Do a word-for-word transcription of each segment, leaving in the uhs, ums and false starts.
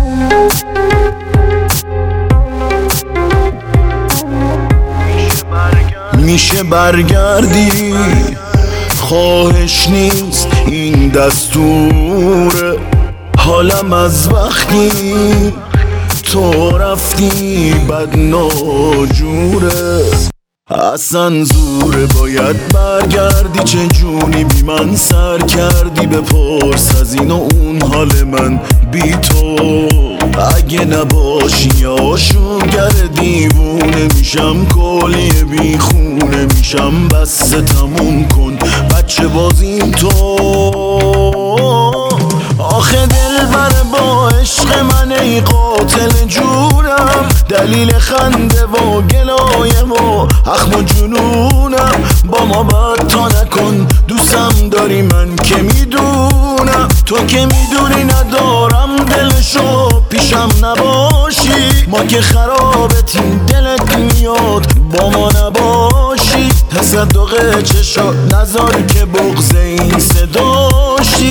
میشه برگردی، خواهش نیست این دستوره. حالم از وقتی تو رفتی بد ناجوره. اصلا زوره باید برگردی، چه جونی بی من سر کردی. بپرس از این و اون حال من بی تو. اگه نباشی آشوگر دیوونه میشم، کلی بی خونه میشم. بس تموم کن بچه بازیم تو. آخه دل بره با عشق من ای قاتل جونم. دلیل خنده و گلایه و اخم و جنونم. با ما بد تا نکن، دوستم داری من که میدونم. تو که میدونی ندارم دلشو، پیشم نباشی. ما که خرابتیم دلت میاد با ما نباشی. تصدق چشات نذار که بغض این صداشی.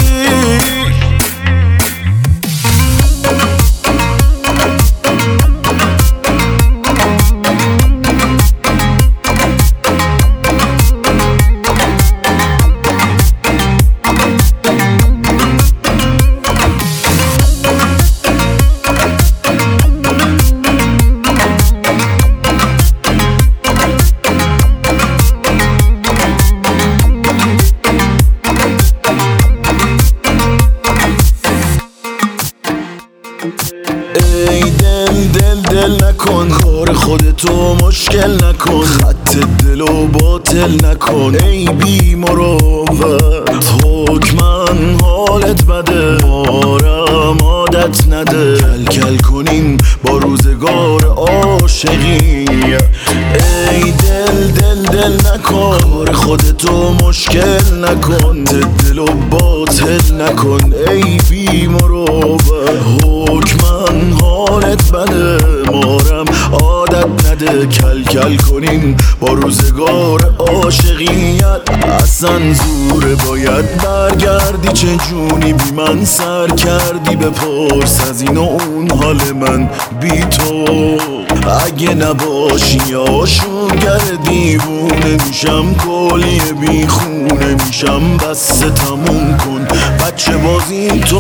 ای دل دل دل نکن، کار خودتو مشکل نکن. خط دلو باطل نکن ای بی مروت. حکمن حالت بده، بارم عادت نده. کل کل کنیم با روزگار عاشقی. ای دل دل دل نکن، کار خودتو مشکل نکن. دلو باطل نکن ای بی مروت. حکمن حالت بده، مارم عادت نده. کل کل کنیم با روزگار عاشقیت. اصلا زوره باید برگردی، چه جونی بی من سر کردی. بپرس از این و اون حال من بی تو. اگه نباشی آشوگر دیوونه میشم، کلی بی خونه میشم. بس تموم کن بچه بازیم تو.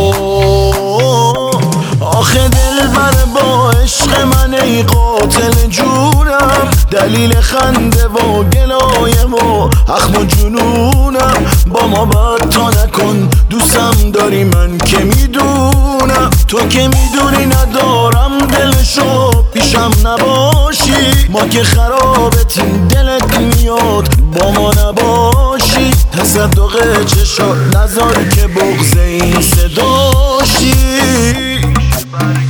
آخه دل بره با عشق من ای قاتل جونم. دلیل خنده و گلایه و اخم و جنونم. با ما بد تا نکن، دوستم داری من که میدونم. تو که میدونی ندارم دلشو، پیشم نباشی. ما که خرابتیم دلت میاد با ما نباشی. تصدق چشات نذار که بغض این صداشی.